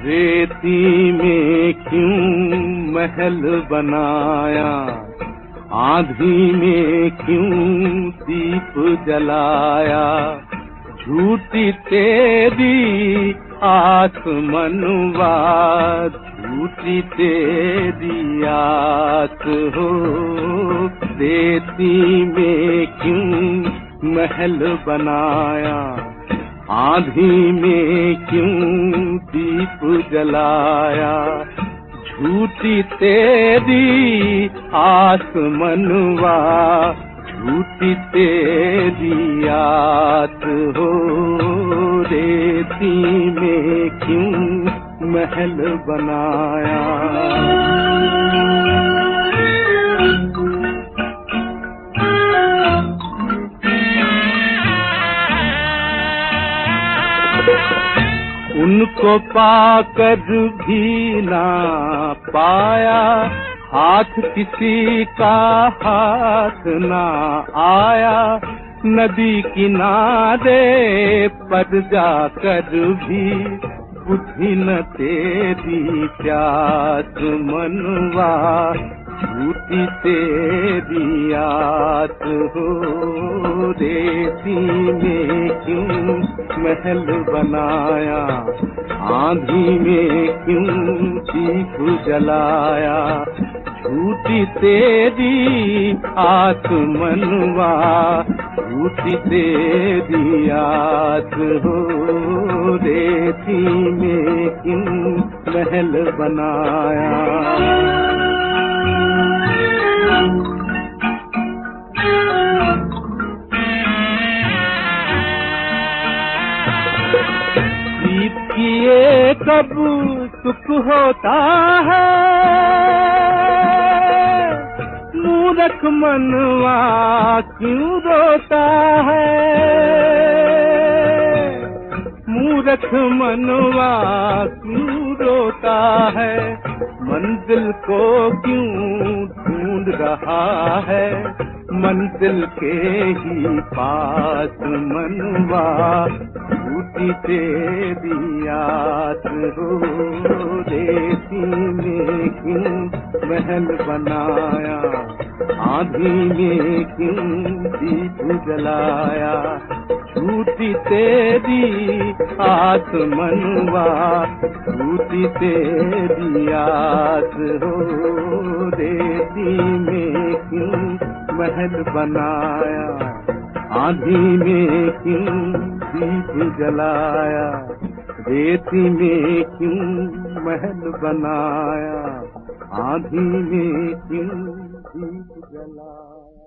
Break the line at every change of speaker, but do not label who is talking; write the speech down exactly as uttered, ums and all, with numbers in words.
रेती में क्यों महल बनाया, आंधी में क्यों दीप जलाया। झूठी तेरी आसमनवा, झूठी तेरी आस हो। रेती में क्यों महल बनाया, आंधी में क्यों दीप जलाया। झूठी तेरी आसमनवा, झूठी तेरी आस हो। रेती में क्यों महल बनाया। उनको पाकर भी ना पाया, हाथ किसी का हाथ ना आया। नदी किनारे पर जाकर भी बुझी न तेरी प्यास मनवा। झूठी तेरी आस हो। रेती में क्यों महल बनाया, आंधी में क्यों दीप जलाया। झूठी तेरी आस मनवा, झूठी तेरी आस हो। रेती में क्यों महल बनाया। दीप किए कब सुख होता है, मूर्ख मनवा क्यों रोता है। मूर्ख मनवा क्यों रोता है, मंजिल को क्यों ढूंढ रहा है। मंजिल के ही पास मनवा, झूठी तेरी आस हो। रेती में क्यों महल बनाया, आंधी में क्यों दीप जलाया। झूठी तेरी आस मनवा, झूठी तेरी आस हो। रेती में क्यों महल बनाया, आंधी में क्यों दीप जलाया। रेती में क्यों महल बनाया, आंधी में क्यों दीप जलाया।